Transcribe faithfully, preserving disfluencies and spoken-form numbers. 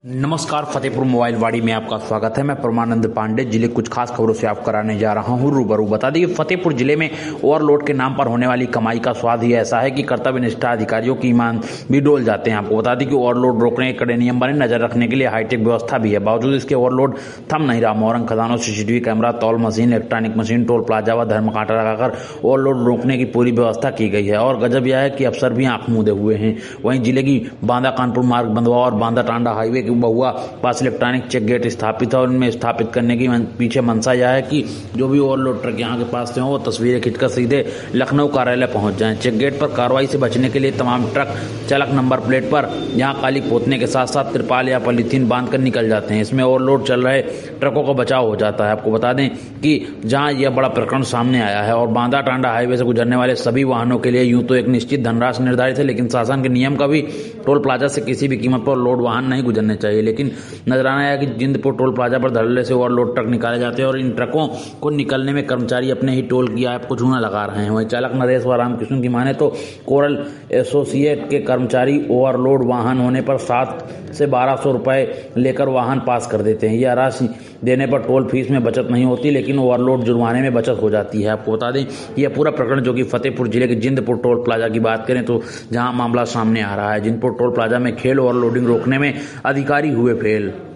नमस्कार, फतेहपुर मोबाइल वाड़ी में आपका स्वागत है। मैं परमानंद पांडे जिले कुछ खास खबरों से आप कराने जा रहा हूं रूबरू। बता दें कि फतेहपुर जिले में ओवरलोड के नाम पर होने वाली कमाई का स्वाद ही ऐसा है कि कर्तव्य निष्ठा अधिकारियों की ईमान भी डोल जाते हैं। आपको बता दें कि ओवरलोड रोकने के कड़े नियम बने, नजर रखने के लिए हाईटेक व्यवस्था भी है। बावजूद इसके ओवरलोड थम नहीं रहा। मोरंग खदानों, सीसीटीवी कैमरा, तौल machine, electronic machine, toll plaza व धर्म कांटा लगाकर ओवरलोड रोकने की पूरी व्यवस्था की गई है। और गजब यह है कि अफसर भी आंख मूंदे हुए हैं। वहीं जिले की बांदा कानपुर मार्ग, बंदवा और बांदा टांडा हाईवे की बहुआ पास इलेक्ट्रॉनिक चेक गेट स्थापित है और इनमें स्थापित करने की पीछे मंशा यह है कि जो भी ओवरलोड ट्रक यहां के पास से हो वो तस्वीरें खींचकर सीधे लखनऊ कार्यालय पहुंच जाएं। चेक गेट पर कार्रवाई से बचने के लिए तमाम ट्रक चालक नंबर प्लेट पर यहां काली पोतने के साथ साथ तिरपाल या पॉलीथीन बांधकर निकल जाते हैं। इसमें ओवरलोड चल रहे ट्रकों का बचाव हो जाता है। आपको बता दें कि जहां यह बड़ा प्रकरण सामने आया है और बांदा टांडा हाईवे से गुजरने वाले सभी वाहनों के लिए यूं तो एक निश्चित धनराशि निर्धारित है, लेकिन शासन के नियम का भी टोल प्लाजा से किसी भी कीमत पर लोड वाहन नहीं गुजरने चाहिए। लेकिन नजराना आया कि जिंदपुर टोल प्लाजा पर धड़ल्ले से ओवरलोड ट्रक निकाले जाते हैं और इन ट्रकों को निकलने में कर्मचारी अपने ही टोल की ऐप को चूना लगा रहे हैं। वहीं चालक नरेश व रामकृष्ण की माने तो कोरल एसोसिएट के कर्मचारी ओवरलोड वाहन होने पर सात से बारह सौ रुपए लेकर वाहन पास कर देते हैं। यह राशि देने पर टोल फीस में बचत नहीं होती, लेकिन ओवरलोड जुर्माने में बचत हो जाती है। आपको बता दें यह पूरा प्रकरण जो कि फतेहपुर जिले के जिंदपुर टोल प्लाजा की बात करें तो जहां मामला सामने आ रहा है। जिंदपुर टोल प्लाजा में खेल ओवरलोडिंग रोकने में अधिकारी हुए फेल।